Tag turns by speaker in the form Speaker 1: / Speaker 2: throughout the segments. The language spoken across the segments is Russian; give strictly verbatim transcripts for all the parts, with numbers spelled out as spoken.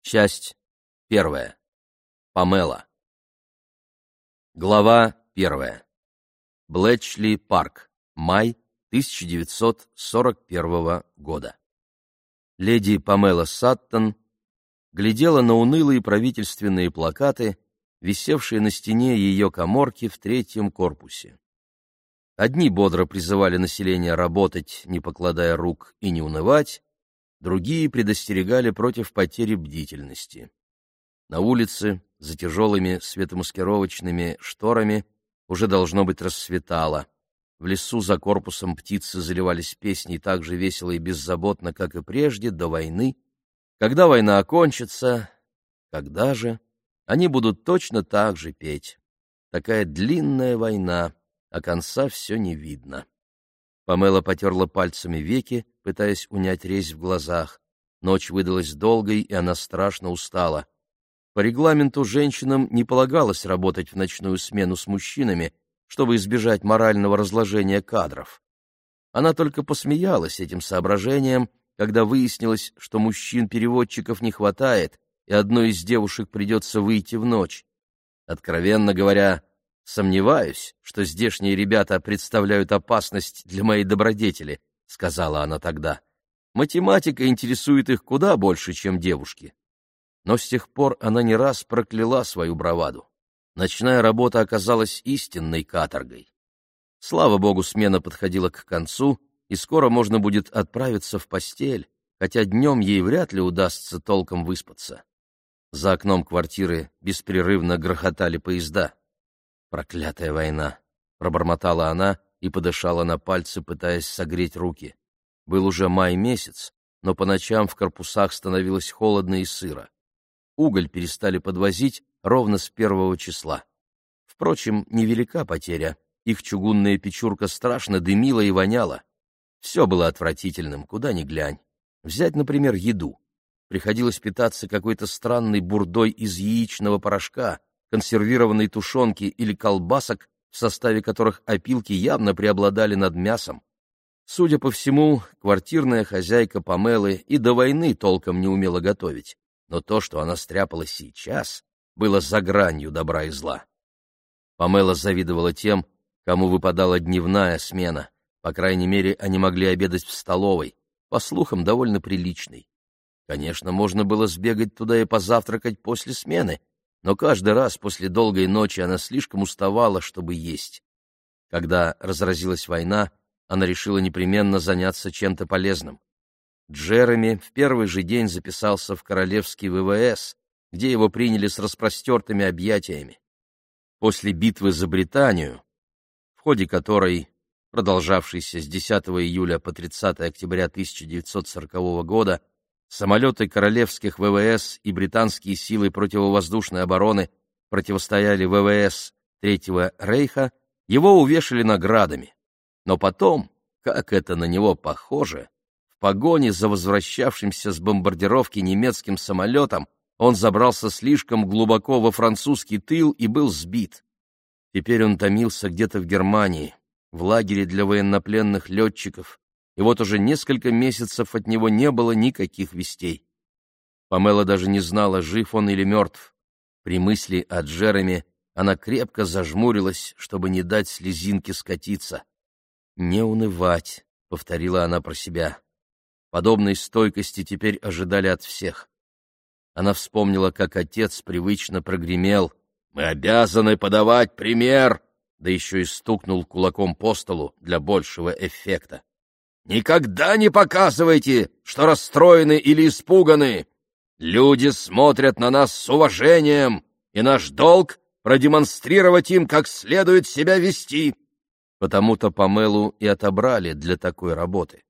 Speaker 1: Часть первая. Памела. Глава первая. Блэчли парк. Май тысяча девятьсот сорок первого года. Леди Памела Саттон глядела на унылые правительственные плакаты, висевшие на стене ее каморки в третьем корпусе. Одни бодро призывали население работать, не покладая рук, и не унывать, другие предостерегали против потери бдительности. На улице, за тяжелыми светомаскировочными шторами, уже должно быть рассветало. В лесу за корпусом птицы заливались песней так же весело и беззаботно, как и прежде, до войны. Когда война окончится, когда же, они будут точно так же петь. Такая длинная война, а конца все не видно. Памела потерла пальцами веки, пытаясь унять резь в глазах. Ночь выдалась долгой, и она страшно устала. По регламенту женщинам не полагалось работать в ночную смену с мужчинами, чтобы избежать морального разложения кадров. Она только посмеялась этим соображением, когда выяснилось, что мужчин-переводчиков не хватает, и одной из девушек придется выйти в ночь. Откровенно говоря, сомневаюсь, что здешние ребята представляют опасность для моей добродетели, — сказала она тогда. Математика интересует их куда больше, чем девушки. Но с тех пор она не раз прокляла свою браваду. Ночная работа оказалась истинной каторгой. Слава богу, смена подходила к концу, и скоро можно будет отправиться в постель, хотя днем ей вряд ли удастся толком выспаться. За окном квартиры беспрерывно грохотали поезда. «Проклятая война!» — пробормотала она и подышала на пальцы, пытаясь согреть руки. Был уже май месяц, но по ночам в корпусах становилось холодно и сыро. Уголь перестали подвозить ровно с первого числа. Впрочем, невелика потеря. Их чугунная печурка страшно дымила и воняла. Все было отвратительным, куда ни глянь. Взять, например, еду. Приходилось питаться какой-то странной бурдой из яичного порошка, консервированной тушенки или колбасок, в составе которых опилки явно преобладали над мясом. Судя по всему, квартирная хозяйка Памелы и до войны толком не умела готовить, но то, что она стряпала сейчас, было за гранью добра и зла. Памела завидовала тем, кому выпадала дневная смена, по крайней мере, они могли обедать в столовой, по слухам, довольно приличной. Конечно, можно было сбегать туда и позавтракать после смены, но каждый раз после долгой ночи она слишком уставала, чтобы есть. Когда разразилась война, она решила непременно заняться чем-то полезным. Джереми в первый же день записался в Королевский вэ вэ эс, где его приняли с распростертыми объятиями. После битвы за Британию, в ходе которой, продолжавшейся с десятого июля по тридцатое октября тысяча девятьсот сорокового года, самолеты королевских вэ вэ эс и британские силы противовоздушной обороны противостояли вэ вэ эс Третьего Рейха, его увешали наградами. Но потом, как это на него похоже, в погоне за возвращавшимся с бомбардировки немецким самолетом он забрался слишком глубоко во французский тыл и был сбит. Теперь он томился где-то в Германии, в лагере для военнопленных летчиков, и вот уже несколько месяцев от него не было никаких вестей. Памела даже не знала, жив он или мертв. При мысли о Джереми она крепко зажмурилась, чтобы не дать слезинке скатиться. «Не унывать», — повторила она про себя. Подобной стойкости теперь ожидали от всех. Она вспомнила, как отец привычно прогремел: «Мы обязаны подавать пример», да еще и стукнул кулаком по столу для большего эффекта. «Никогда не показывайте, что расстроены или испуганы. Люди смотрят на нас с уважением, и наш долг — продемонстрировать им, как следует себя вести». Потому-то Памелу и отобрали для такой работы.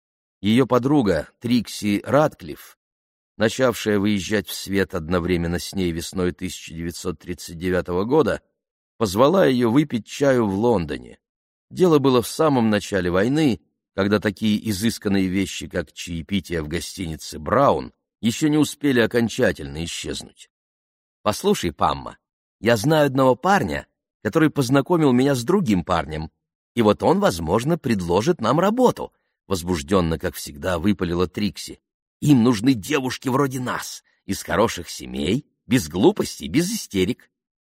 Speaker 1: Ее подруга Трикси Ратклифф, начавшая выезжать в свет одновременно с ней весной тысяча девятьсот тридцать девятого года, позвала ее выпить чаю в Лондоне. Дело было в самом начале войны, когда такие изысканные вещи, как чаепитие в гостинице «Браун», еще не успели окончательно исчезнуть. «Послушай, Памма, я знаю одного парня, который познакомил меня с другим парнем, и вот он, возможно, предложит нам работу», — возбужденно, как всегда, выпалила Трикси. «Им нужны девушки вроде нас, из хороших семей, без глупостей, без истерик.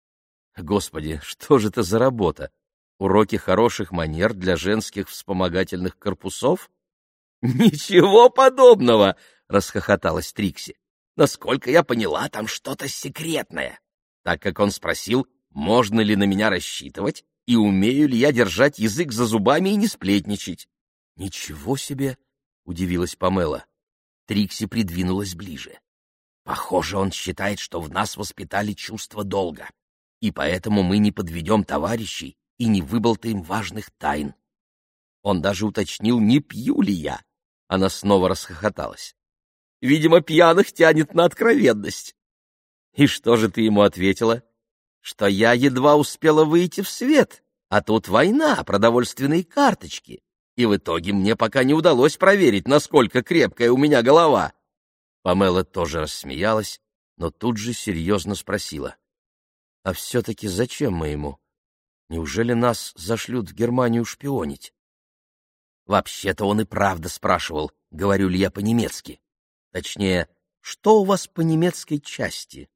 Speaker 1: Господи, что же это за работа? Уроки хороших манер для женских вспомогательных корпусов? Ничего подобного, расхохоталась Трикси. Насколько я поняла, там что-то секретное. Так как он спросил, можно ли на меня рассчитывать и умею ли я держать язык за зубами и не сплетничать. Ничего себе, удивилась Памела. Трикси придвинулась ближе. Похоже, он считает, что в нас воспитали чувство долга, и поэтому мы не подведем товарищей и не выболтаем важных тайн. Он даже уточнил, не пью ли я. Она снова расхохоталась. Видимо, пьяных тянет на откровенность. И что же ты ему ответила? Что я едва успела выйти в свет, а тут война, продовольственные карточки, и в итоге мне пока не удалось проверить, насколько крепкая у меня голова. Памела тоже рассмеялась, но тут же серьезно спросила. А все-таки зачем мы ему? Неужели нас зашлют в Германию шпионить? Вообще-то он и правда спрашивал, говорю ли я по-немецки. Точнее, что у вас по немецкой части?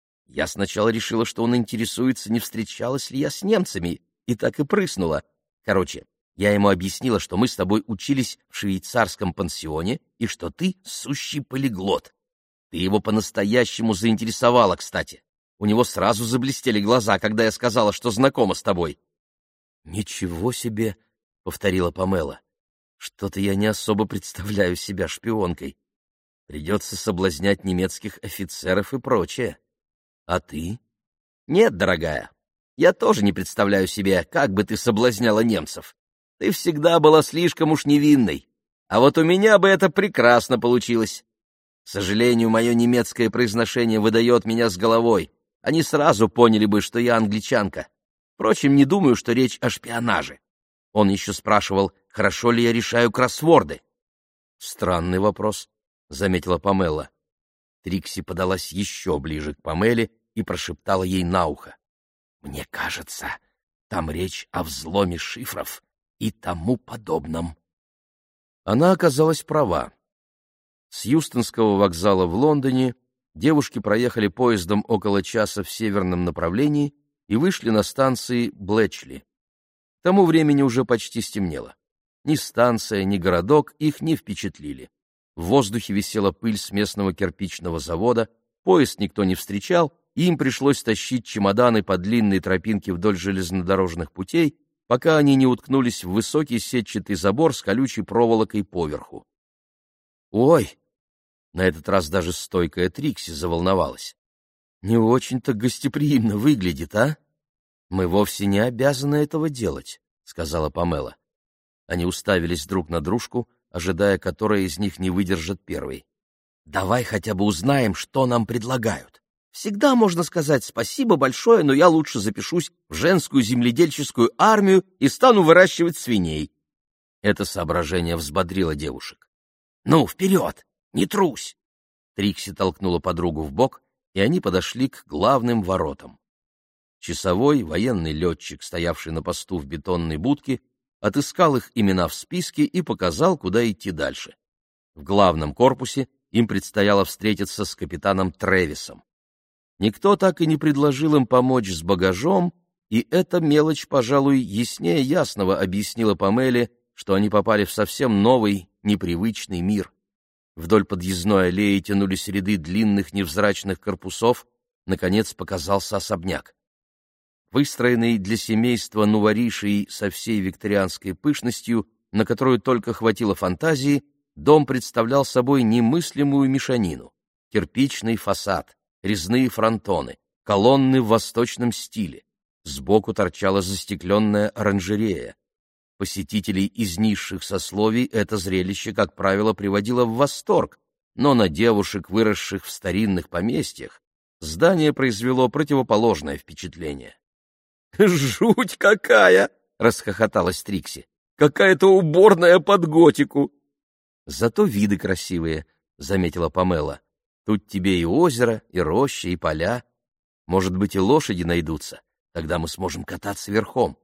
Speaker 1: Я сначала решила, что он интересуется, не встречалась ли я с немцами, и так и прыснула. Короче, я ему объяснила, что мы с тобой учились в швейцарском пансионе и что ты сущий полиглот. Ты его по-настоящему заинтересовала, кстати. У него сразу заблестели глаза, когда я сказала, что знакома с тобой. — Ничего себе! — повторила Памела. — Что-то я не особо представляю себя шпионкой. Придется соблазнять немецких офицеров и прочее. А ты? — Нет, дорогая, я тоже не представляю себе, как бы ты соблазняла немцев. Ты всегда была слишком уж невинной. А вот у меня бы это прекрасно получилось. К сожалению, мое немецкое произношение выдает меня с головой. Они сразу поняли бы, что я англичанка. Впрочем, не думаю, что речь о шпионаже. Он еще спрашивал, хорошо ли я решаю кроссворды. Странный вопрос, — заметила Памела. Трикси подалась еще ближе к Памеле и прошептала ей на ухо. Мне кажется, там речь о взломе шифров и тому подобном. Она оказалась права. С Юстонского вокзала в Лондоне девушки проехали поездом около часа в северном направлении и вышли на станции Блэчли. К тому времени уже почти стемнело. Ни станция, ни городок их не впечатлили. В воздухе висела пыль с местного кирпичного завода, поезд никто не встречал, и им пришлось тащить чемоданы по длинной тропинке вдоль железнодорожных путей, пока они не уткнулись в высокий сетчатый забор с колючей проволокой поверху. «Ой!» — на этот раз даже стойкая Трикси заволновалась. «Не очень-то гостеприимно выглядит, а?» «Мы вовсе не обязаны этого делать», — сказала Памела. Они уставились друг на дружку, ожидая, которая из них не выдержит первой. «Давай хотя бы узнаем, что нам предлагают. Всегда можно сказать спасибо большое, но я лучше запишусь в женскую земледельческую армию и стану выращивать свиней». Это соображение взбодрило девушек. «Ну, вперед! Не трусь!» Трикси толкнула подругу в бок, и они подошли к главным воротам. Часовой, военный летчик, стоявший на посту в бетонной будке, отыскал их имена в списке и показал, куда идти дальше. В главном корпусе им предстояло встретиться с капитаном Тревисом. Никто так и не предложил им помочь с багажом, и эта мелочь, пожалуй, яснее ясного объяснила Памеле, что они попали в совсем новый, непривычный мир. Вдоль подъездной аллеи тянулись ряды длинных невзрачных корпусов, наконец показался особняк. Выстроенный для семейства нуворишей со всей викторианской пышностью, на которую только хватило фантазии, дом представлял собой немыслимую мешанину. Кирпичный фасад, резные фронтоны, колонны в восточном стиле. Сбоку торчала застекленная оранжерея. Посетителей из низших сословий это зрелище, как правило, приводило в восторг, но на девушек, выросших в старинных поместьях, здание произвело противоположное впечатление. «Жуть какая!» — расхохоталась Трикси. «Какая-то уборная под готику!» «Зато виды красивые», — заметила Памела. «Тут тебе и озеро, и роща, и поля. Может быть, и лошади найдутся. Тогда мы сможем кататься верхом».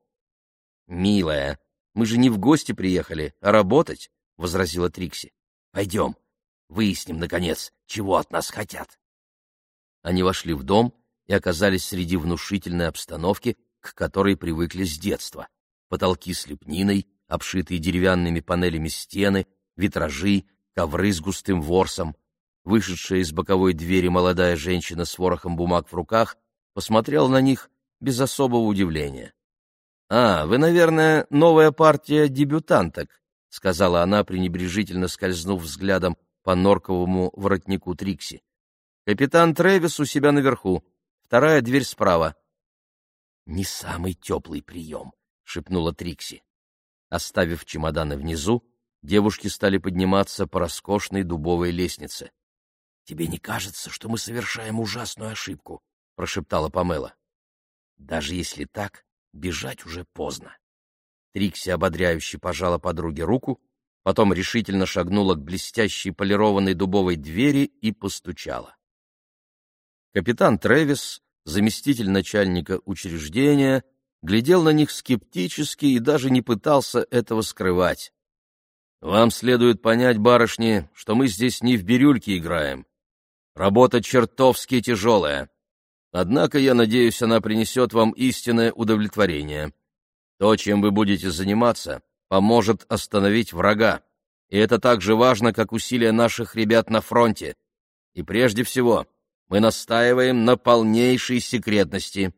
Speaker 1: «Милая, мы же не в гости приехали, а работать», — возразила Трикси. «Пойдем, выясним, наконец, чего от нас хотят». Они вошли в дом и оказались среди внушительной обстановки, к которой привыкли с детства. Потолки с лепниной, обшитые деревянными панелями стены, витражи, ковры с густым ворсом. Вышедшая из боковой двери молодая женщина с ворохом бумаг в руках посмотрела на них без особого удивления. — А, вы, наверное, новая партия дебютанток, — сказала она, пренебрежительно скользнув взглядом по норковому воротнику Трикси. — Капитан Трэвис у себя наверху, вторая дверь справа. — Не самый теплый прием, — шепнула Трикси. Оставив чемоданы внизу, девушки стали подниматься по роскошной дубовой лестнице. — Тебе не кажется, что мы совершаем ужасную ошибку? — прошептала Памела. — Даже если так, бежать уже поздно. Трикси ободряюще пожала подруге руку, потом решительно шагнула к блестящей полированной дубовой двери и постучала. Капитан Трэвис, заместитель начальника учреждения, глядел на них скептически и даже не пытался этого скрывать. «Вам следует понять, барышни, что мы здесь не в бирюльки играем. Работа чертовски тяжелая. Однако, я надеюсь, она принесет вам истинное удовлетворение. То, чем вы будете заниматься, поможет остановить врага, и это так же важно, как усилия наших ребят на фронте. И прежде всего, мы настаиваем на полнейшей секретности.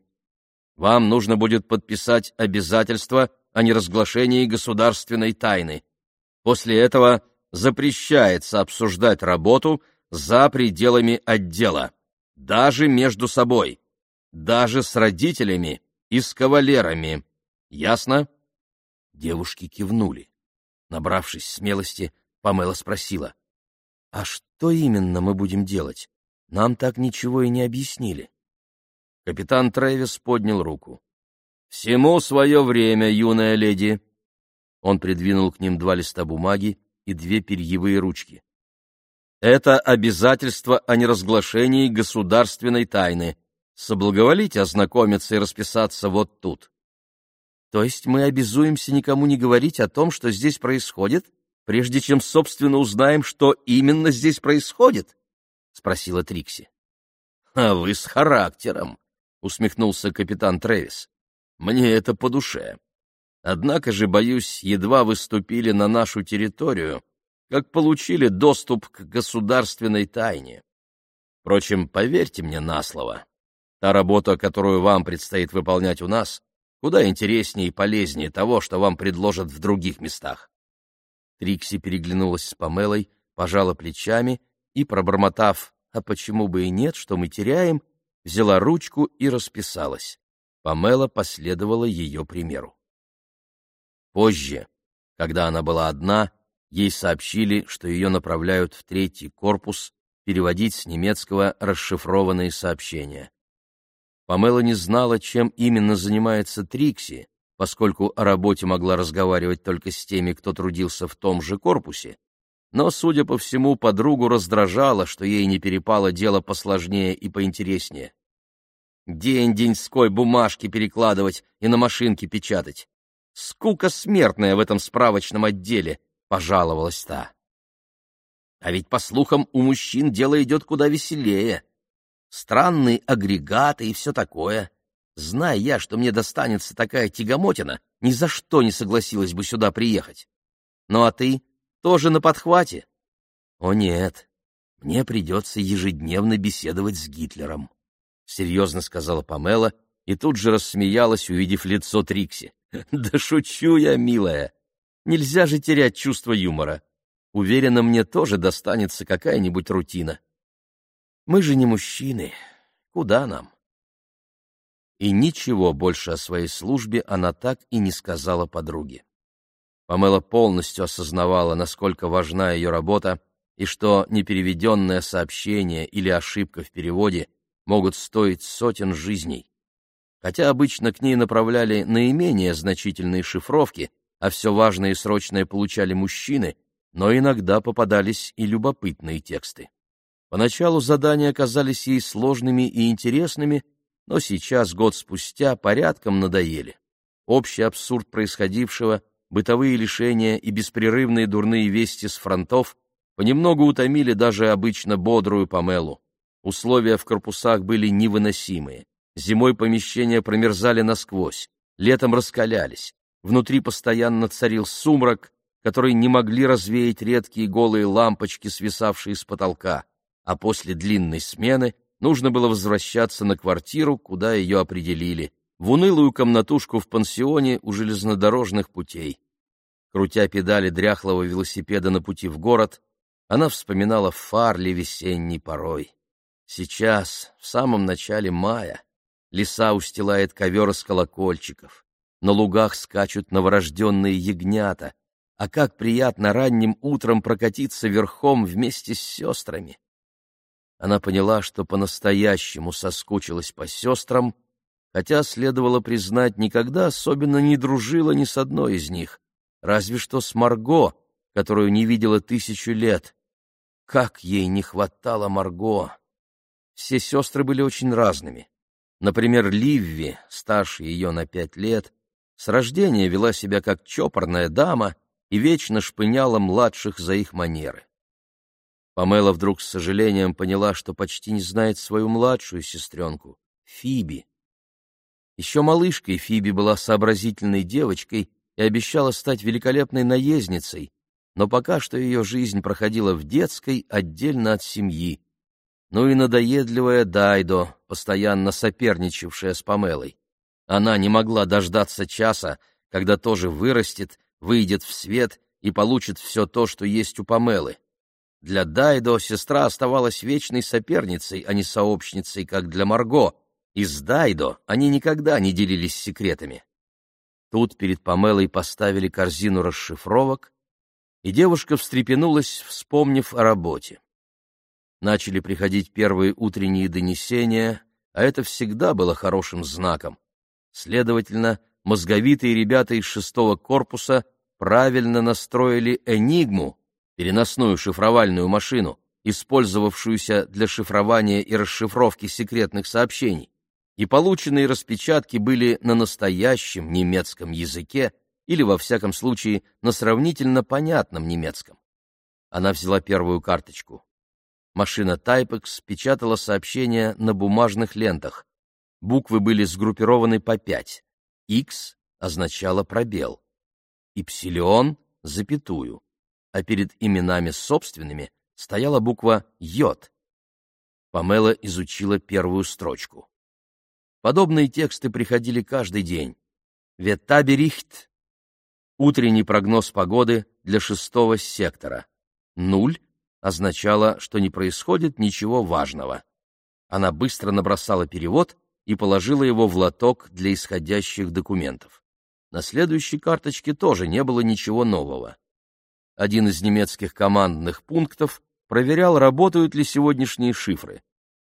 Speaker 1: Вам нужно будет подписать обязательство о неразглашении государственной тайны. После этого запрещается обсуждать работу за пределами отдела, даже между собой, даже с родителями и с кавалерами. Ясно?» Девушки кивнули. Набравшись смелости, Памела спросила: «А что именно мы будем делать? Нам так ничего и не объяснили». Капитан Трэвис поднял руку. «Всему свое время, юная леди». Он придвинул к ним два листа бумаги и две перьевые ручки. «Это обязательство о неразглашении государственной тайны. Соблаговолите ознакомиться и расписаться вот тут». «То есть мы обязуемся никому не говорить о том, что здесь происходит, прежде чем, собственно, узнаем, что именно здесь происходит?» — спросила Трикси. «А вы с характером», — усмехнулся капитан Трэвис. «Мне это по душе. Однако же, боюсь, едва вы ступили на нашу территорию, как получили доступ к государственной тайне. Впрочем, поверьте мне на слово, та работа, которую вам предстоит выполнять у нас, куда интереснее и полезнее того, что вам предложат в других местах». Трикси переглянулась с Памелой, пожала плечами и, пробормотав «а почему бы и нет, что мы теряем», взяла ручку и расписалась. Памела последовала ее примеру. Позже, когда она была одна, ей сообщили, что ее направляют в третий корпус переводить с немецкого расшифрованные сообщения. Памела не знала, чем именно занимается Трикси, поскольку о работе могла разговаривать только с теми, кто трудился в том же корпусе, но, судя по всему, подругу раздражало, что ей не перепало дело посложнее и поинтереснее. День-деньской бумажки перекладывать и на машинке печатать. Скука смертная в этом справочном отделе, — пожаловалась та. А ведь, по слухам, у мужчин дело идет куда веселее. Странные агрегаты и все такое. Зная я, что мне достанется такая тягомотина, ни за что не согласилась бы сюда приехать. Ну а ты тоже на подхвате? О нет, мне придется ежедневно беседовать с Гитлером, — серьезно сказала Памела и тут же рассмеялась, увидев лицо Трикси. Да шучу я, милая. Нельзя же терять чувство юмора. Уверена, мне тоже достанется какая-нибудь рутина. Мы же не мужчины. Куда нам? И ничего больше о своей службе она так и не сказала подруге. Памела полностью осознавала, насколько важна ее работа, и что непереведенное сообщение или ошибка в переводе могут стоить сотен жизней. Хотя обычно к ней направляли наименее значительные шифровки, а все важное и срочное получали мужчины, но иногда попадались и любопытные тексты. Поначалу задания оказались ей сложными и интересными, но сейчас, год спустя, порядком надоели. Общий абсурд происходившего, бытовые лишения и беспрерывные дурные вести с фронтов понемногу утомили даже обычно бодрую Памелу. Условия в корпусах были невыносимые. Зимой помещения промерзали насквозь, летом раскалялись. Внутри постоянно царил сумрак, который не могли развеять редкие голые лампочки, свисавшие с потолка, а после длинной смены нужно было возвращаться на квартиру, куда ее определили, в унылую комнатушку в пансионе у железнодорожных путей. Крутя педали дряхлого велосипеда на пути в город, она вспоминала Фарли весенней порой. Сейчас, в самом начале мая, леса устилает ковер из колокольчиков, на лугах скачут новорожденные ягнята, а как приятно ранним утром прокатиться верхом вместе с сестрами. Она поняла, что по-настоящему соскучилась по сестрам, хотя, следовало признать, никогда особенно не дружила ни с одной из них, разве что с Марго, которую не видела тысячу лет. Как ей не хватало Марго! Все сестры были очень разными. Например, Ливви, старше ее на пять лет, с рождения вела себя как чопорная дама и вечно шпыняла младших за их манеры. Памела вдруг с сожалением поняла, что почти не знает свою младшую сестренку, Фиби. Еще малышкой Фиби была сообразительной девочкой и обещала стать великолепной наездницей, но пока что ее жизнь проходила в детской отдельно от семьи. Ну и надоедливая Дайдо, постоянно соперничавшая с Памелой. Она не могла дождаться часа, когда тоже вырастет, выйдет в свет и получит все то, что есть у Памелы. Для Дайдо сестра оставалась вечной соперницей, а не сообщницей, как для Марго, и с Дайдо они никогда не делились секретами. Тут перед Памелой поставили корзину расшифровок, и девушка встрепенулась, вспомнив о работе. Начали приходить первые утренние донесения, а это всегда было хорошим знаком. Следовательно, мозговитые ребята из шестого корпуса правильно настроили «Энигму», переносную шифровальную машину, использовавшуюся для шифрования и расшифровки секретных сообщений, и полученные распечатки были на настоящем немецком языке или, во всяком случае, на сравнительно понятном немецком. Она взяла первую карточку. Машина Тайпекс печатала сообщения на бумажных лентах. Буквы были сгруппированы по пять. X означало пробел, Ипсилион — запятую, а перед именами собственными стояла буква J. Памела изучила первую строчку. Подобные тексты приходили каждый день. Ветаберихт — утренний прогноз погоды для шестого сектора. Нуль означало, что не происходит ничего важного. Она быстро набросала перевод и положила его в лоток для исходящих документов. На следующей карточке тоже не было ничего нового. Один из немецких командных пунктов проверял, работают ли сегодняшние шифры.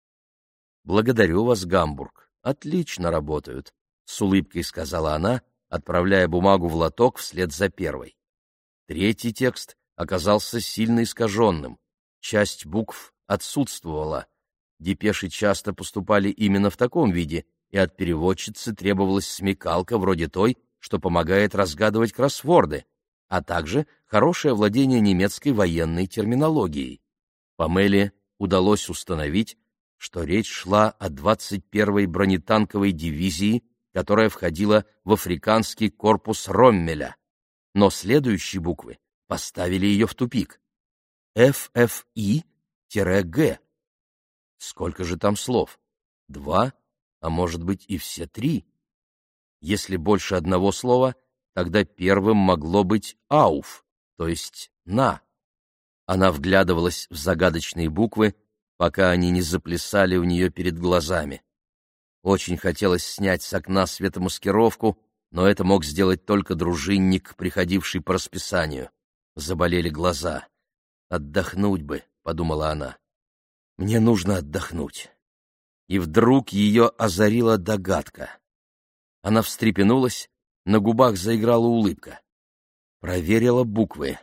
Speaker 1: «Благодарю вас, Гамбург. Отлично работают», — с улыбкой сказала она, отправляя бумагу в лоток вслед за первой. Третий текст оказался сильно искаженным. Часть букв отсутствовала. Депеши часто поступали именно в таком виде, и от переводчицы требовалась смекалка вроде той, что помогает разгадывать кроссворды, а также хорошее владение немецкой военной терминологией. Памеле удалось установить, что речь шла о двадцать первой бронетанковой дивизии, которая входила в африканский корпус Роммеля. Но следующие буквы поставили ее в тупик. эф эф и-Г. Сколько же там слов? Два, а может быть и все три? Если больше одного слова, тогда первым могло быть «ауф», то есть «на». Она вглядывалась в загадочные буквы, пока они не заплясали у нее перед глазами. Очень хотелось снять с окна светомаскировку, но это мог сделать только дружинник, приходивший по расписанию. Заболели глаза. «Отдохнуть бы», — подумала она. «Мне нужно отдохнуть». И вдруг ее озарила догадка. Она встрепенулась, на губах заиграла улыбка. Проверила буквы.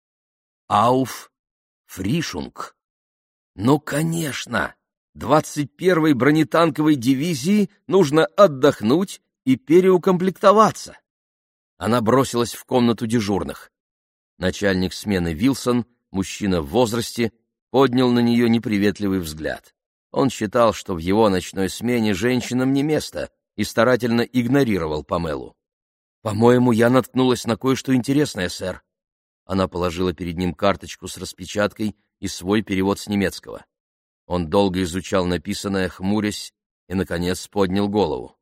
Speaker 1: «Ауф Фришунг». Ну, конечно, двадцать первой бронетанковой дивизии нужно отдохнуть и переукомплектоваться. Она бросилась в комнату дежурных. Начальник смены Вилсон, мужчина в возрасте, поднял на нее неприветливый взгляд. Он считал, что в его ночной смене женщинам не место, и старательно игнорировал Памелу. «По-моему, я наткнулась на кое-что интересное, сэр». Она положила перед ним карточку с распечаткой и свой перевод с немецкого. Он долго изучал написанное, хмурясь, и, наконец, поднял голову.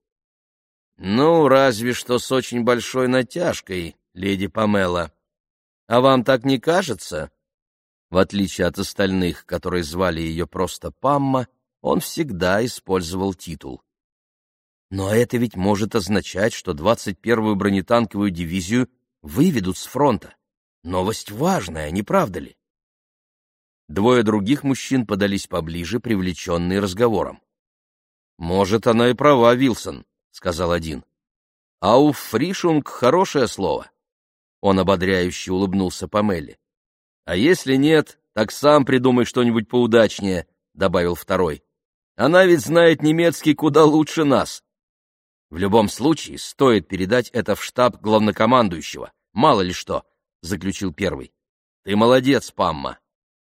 Speaker 1: «Ну, разве что с очень большой натяжкой, леди Памела. А вам так не кажется?» В отличие от остальных, которые звали ее просто Памма, он всегда использовал титул. «Но это ведь может означать, что двадцать первую бронетанковую дивизию выведут с фронта. Новость важная, не правда ли?» Двое других мужчин подались поближе, привлеченные разговором. «Может, она и права, Вилсон», — сказал один. «Ауффришунг — хорошее слово». Он ободряюще улыбнулся Памелле. «А если нет, так сам придумай что-нибудь поудачнее», — добавил второй. «Она ведь знает немецкий куда лучше нас». «В любом случае, стоит передать это в штаб главнокомандующего. Мало ли что», — заключил первый. «Ты молодец, Памма».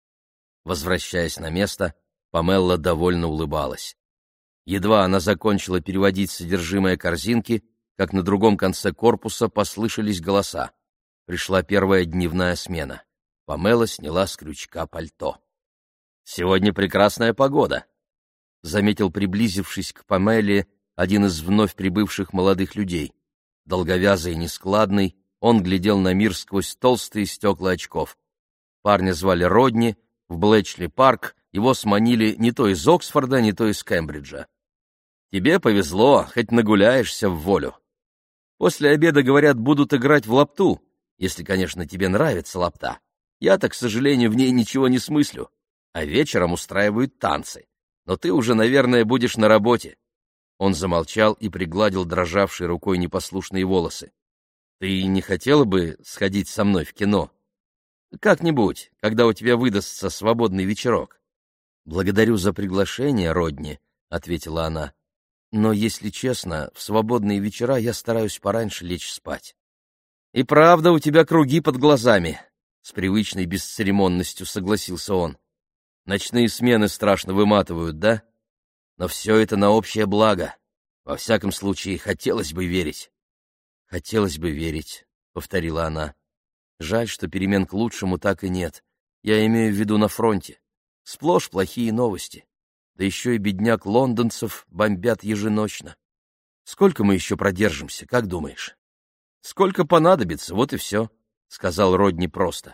Speaker 1: Возвращаясь на место, Памелла довольно улыбалась. Едва она закончила переводить содержимое корзинки, как на другом конце корпуса послышались голоса. Пришла первая дневная смена. Памела сняла с крючка пальто. «Сегодня прекрасная погода», — заметил, приблизившись к Памеле, один из вновь прибывших молодых людей. Долговязый и нескладный, он глядел на мир сквозь толстые стекла очков. Парня звали Родни, в Блэчли-парк его сманили не то из Оксфорда, не то из Кембриджа. «Тебе повезло, хоть нагуляешься в волю. После обеда, говорят, будут играть в лапту, если, конечно, тебе нравится лапта. Я-то, к сожалению, в ней ничего не смыслю. А вечером устраивают танцы. Но ты уже, наверное, будешь на работе». Он замолчал и пригладил дрожавшей рукой непослушные волосы. «Ты не хотела бы сходить со мной в кино? Как-нибудь, когда у тебя выдастся свободный вечерок». «Благодарю за приглашение, Родни», — ответила она. «Но, если честно, в свободные вечера я стараюсь пораньше лечь спать». «И правда, у тебя круги под глазами», — с привычной бесцеремонностью согласился он. «Ночные смены страшно выматывают, да? Но все это на общее благо. Во всяком случае, хотелось бы верить». «Хотелось бы верить», — повторила она. «Жаль, что перемен к лучшему так и нет. Я имею в виду на фронте. Сплошь плохие новости. Да еще и бедняк лондонцев бомбят еженочно. Сколько мы еще продержимся, как думаешь?» «Сколько понадобится, вот и все», — сказал Родни просто.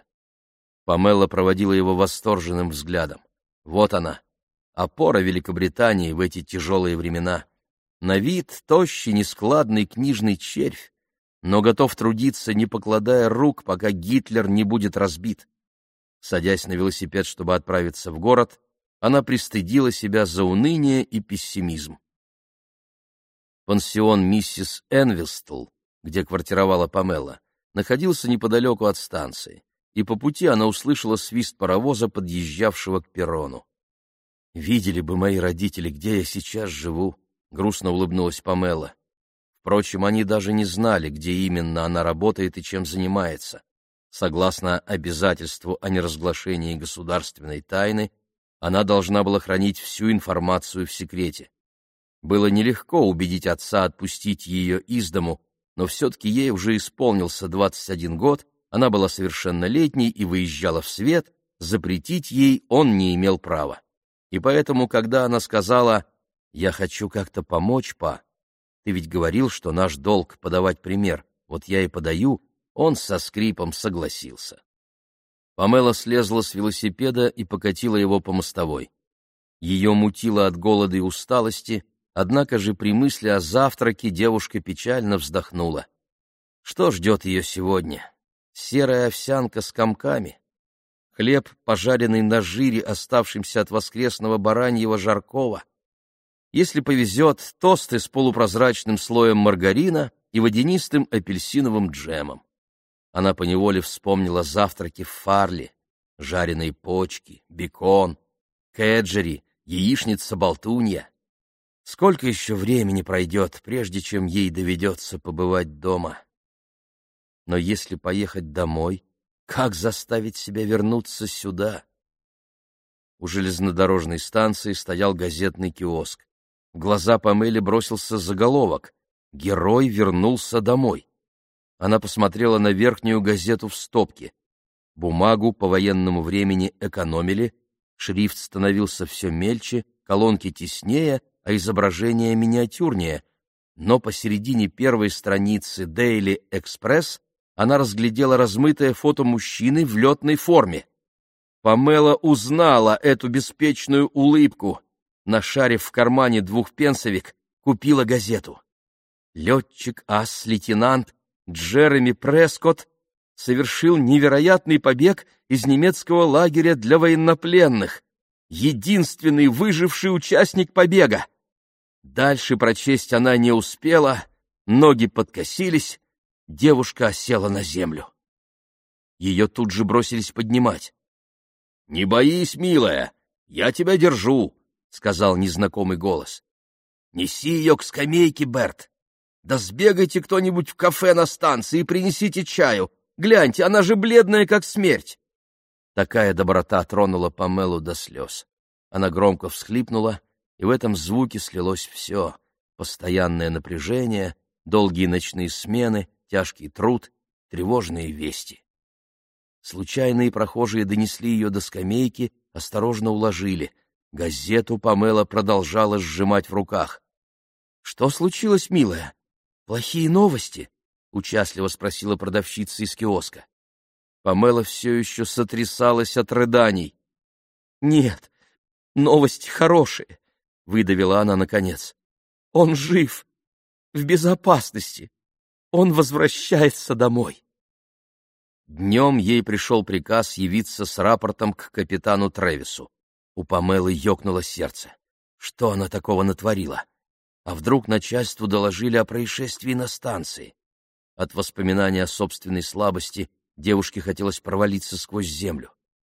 Speaker 1: Памела проводила его восторженным взглядом. Вот она, опора Великобритании в эти тяжелые времена. На вид тощий, нескладный книжный червь, но готов трудиться, не покладая рук, пока Гитлер не будет разбит. Садясь на велосипед, чтобы отправиться в город, она пристыдила себя за уныние и пессимизм. Пансион миссис Энвистл, где квартировала Памела, находился неподалеку от станции, и по пути она услышала свист паровоза, подъезжавшего к перрону. «Видели бы мои родители, где я сейчас живу», — грустно улыбнулась Памела. Впрочем, они даже не знали, где именно она работает и чем занимается. Согласно обязательству о неразглашении государственной тайны, она должна была хранить всю информацию в секрете. Было нелегко убедить отца отпустить ее из дому, но все-таки ей уже исполнился двадцать один год, она была совершеннолетней и выезжала в свет, запретить ей он не имел права. И поэтому, когда она сказала «Я хочу как-то помочь, па, ты ведь говорил, что наш долг — подавать пример, вот я и подаю», он со скрипом согласился. Памела слезла с велосипеда и покатила его по мостовой. Ее мутило от голода и усталости, однако же при мысли о завтраке девушка печально вздохнула. Что ждет ее сегодня? Серая овсянка с комками? Хлеб, пожаренный на жире, оставшимся от воскресного бараньего жаркого? Если повезет, тосты с полупрозрачным слоем маргарина и водянистым апельсиновым джемом. Она поневоле вспомнила завтраки в Фарли, жареные почки, бекон, кэджери, яичница-болтунья. Сколько еще времени пройдет, прежде чем ей доведется побывать дома? Но если поехать домой, как заставить себя вернуться сюда? У железнодорожной станции стоял газетный киоск. В глаза Памеле бросился заголовок: «Герой вернулся домой». Она посмотрела на верхнюю газету в стопке. Бумагу по военному времени экономили, шрифт становился все мельче, колонки теснее, а изображение миниатюрнее. Но посередине первой страницы Daily Express она разглядела размытое фото мужчины в летной форме. Памела узнала эту беспечную улыбку. Нашарив в кармане двухпенсовик, купила газету. Летчик-ас-лейтенант Джереми Прескотт совершил невероятный побег из немецкого лагеря для военнопленных. Единственный выживший участник побега. Дальше прочесть она не успела, ноги подкосились, девушка осела на землю. Ее тут же бросились поднимать. — Не боись, милая, я тебя держу, — сказал незнакомый голос. — Неси ее к скамейке, Берт. Да сбегайте кто-нибудь в кафе на станции и принесите чаю. Гляньте, она же бледная, как смерть. Такая доброта тронула Памелу до слез. Она громко всхлипнула, и в этом звуке слилось все — постоянное напряжение, долгие ночные смены, тяжкий труд, тревожные вести. Случайные прохожие донесли ее до скамейки, осторожно уложили. Газету Памела продолжала сжимать в руках. — Что случилось, милая? Плохие новости? — участливо спросила продавщица из киоска. Памела все еще сотрясалась от рыданий. — Нет, новости хорошие, — выдавила она наконец. — Он жив, в безопасности. Он возвращается домой. Днем ей пришел приказ явиться с рапортом к капитану Тревису. У Памелы ёкнуло сердце. Что она такого натворила? А вдруг начальству доложили о происшествии на станции? От воспоминания о собственной слабости девушке хотелось провалиться сквозь землю.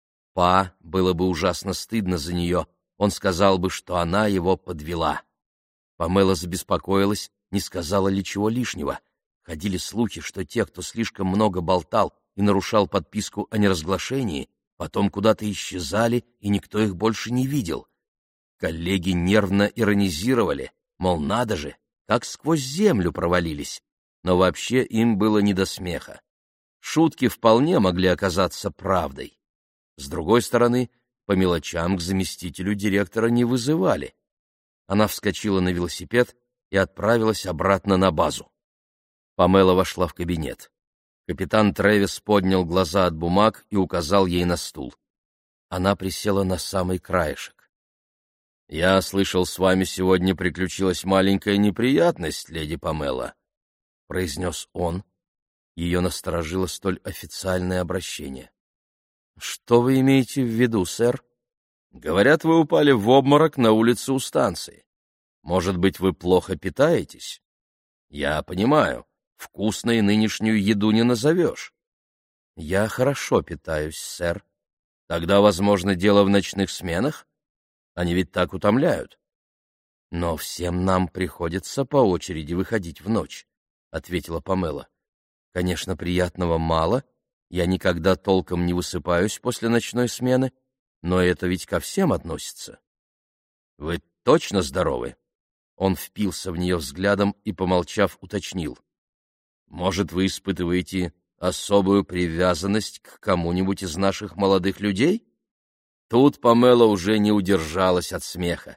Speaker 1: Па было бы ужасно стыдно за нее, он сказал бы, что она его подвела. Памела забеспокоилась, не сказала ли чего лишнего. Ходили слухи, что те, кто слишком много болтал и нарушал подписку о неразглашении, потом куда-то исчезали, и никто их больше не видел. Коллеги нервно иронизировали, мол, надо же, как сквозь землю провалились, но вообще им было не до смеха. Шутки вполне могли оказаться правдой. С другой стороны, по мелочам к заместителю директора не вызывали. Она вскочила на велосипед и отправилась обратно на базу. Памела вошла в кабинет. Капитан Тревис поднял глаза от бумаг и указал ей на стул. Она присела на самый краешек. — Я слышал, с вами сегодня приключилась маленькая неприятность, леди Памела, — произнес он. Ее насторожило столь официальное обращение. — Что вы имеете в виду, сэр? — Говорят, вы упали в обморок на улице у станции. Может быть, вы плохо питаетесь? — Я понимаю. Вкусной нынешнюю еду не назовешь. — Я хорошо питаюсь, сэр. — Тогда, возможно, дело в ночных сменах? Они ведь так утомляют. — Но всем нам приходится по очереди выходить в ночь, — ответила Памела. — Конечно, приятного мало, я никогда толком не высыпаюсь после ночной смены, но это ведь ко всем относится. — Вы точно здоровы? Он впился в нее взглядом и, помолчав, уточнил. Может, вы испытываете особую привязанность к кому-нибудь из наших молодых людей? Тут Памела уже не удержалась от смеха.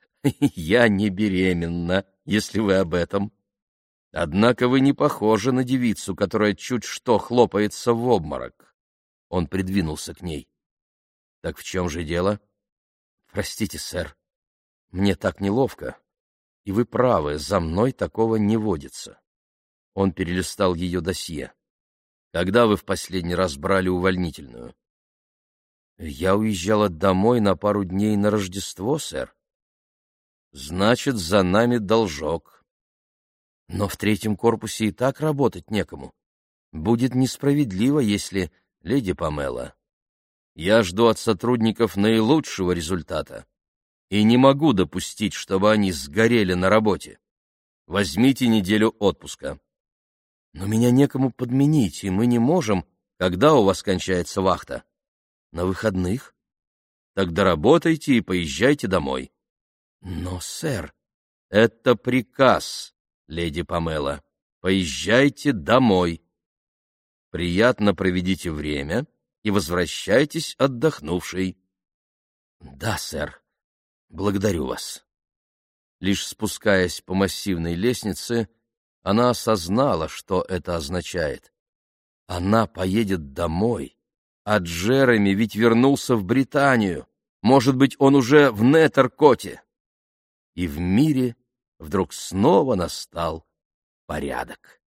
Speaker 1: Я не беременна, если вы об этом. Однако вы не похожи на девицу, которая чуть что хлопается в обморок. Он придвинулся к ней. Так в чем же дело? Простите, сэр, мне так неловко. И вы правы, за мной такого не водится. Он перелистал ее досье. Когда вы в последний раз брали увольнительную? Я уезжала домой на пару дней на Рождество, сэр. Значит, за нами должок. Но в третьем корпусе и так работать некому. Будет несправедливо, если... Леди Памела, я жду от сотрудников наилучшего результата и не могу допустить, чтобы они сгорели на работе. Возьмите неделю отпуска. Но меня некому подменить, и мы не можем. Когда у вас кончается вахта? На выходных? Тогда работайте и поезжайте домой. Но, сэр, это приказ, леди Памела. Поезжайте домой. Приятно проведите время и возвращайтесь отдохнувшей. Да, сэр. Благодарю вас. Лишь спускаясь по массивной лестнице, она осознала, что это означает. Она поедет домой, а Джереми ведь вернулся в Британию. Может быть, он уже в Неттеркоте. И в мире вдруг снова настал порядок.